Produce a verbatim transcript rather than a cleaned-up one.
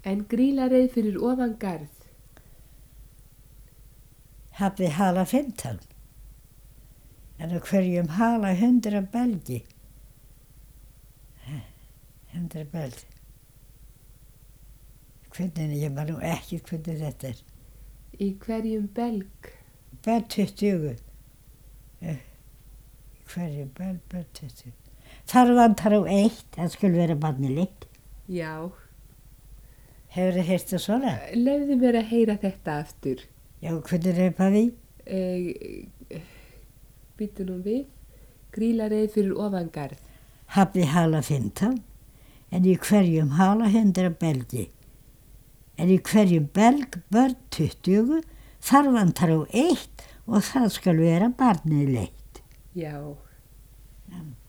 En grílareið fyrir ofan garð. Hafði hala fimmtán. En á hverjum hala hundra belgi. Hundra belgi. Hvernig, ég man nú ekki hvernig þetta er. Í hverjum belg. Bara tuttugu. Í hverjum belg, bara tuttugu. Þar vantar á eitt, það skulle vera barni litt. Já. Hefur þið heyrt það svona? Lefðu mér að heyra þetta aftur. Já, hvernig er það því? Uh, Býtu nú við. Grílareið fyrir ofan garð. Hafði hala fimmtán, en í hverjum hala hundra belgi. En í hverjum belg börn tuttugu, þar vantar á eitt og það skal vera barnið leitt. Já. Já.